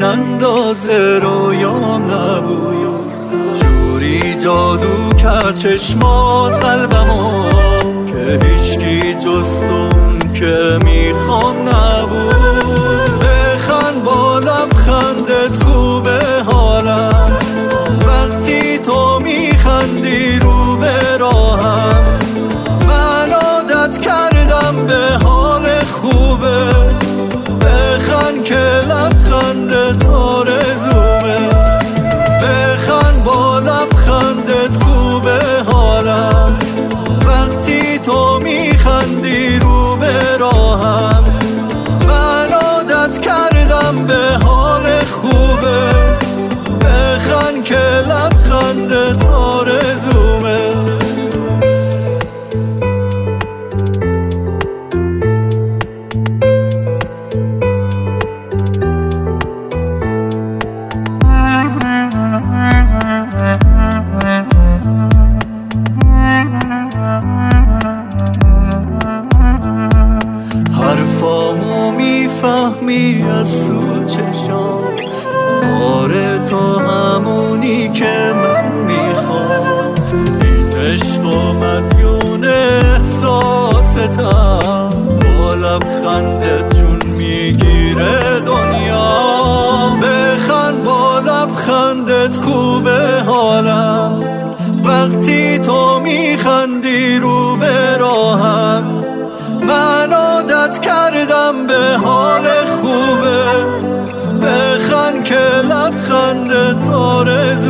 اندازه رویام نبود. جوری جادو کرد چشمات قلبمو که هیچکی جز اون که میخوام نبود. بخند با لبخندت خوبه حالم، وقتی تو میخندی رو به راهم. من عادت کردم به حال خوبه، بخند که لبخندت آرزومه. بخند با لبخندت خوبه حالم، وقتی تو میخندی رو به راهم. من عادت کردم به حال خوبه، بخند که لبخندت آرزومه. حرفامو میفهمی از تو چشام، آره تو همونی که من میخوام. این عشق و مدیون احساستم، با لبخندت جون میگیره دنیا. بخند با لبخندت خوبه حالم، وقتی تو میخندی رو به راهم. من عادت کردم به حال خوبت، بخند که لبخندت آرزومه.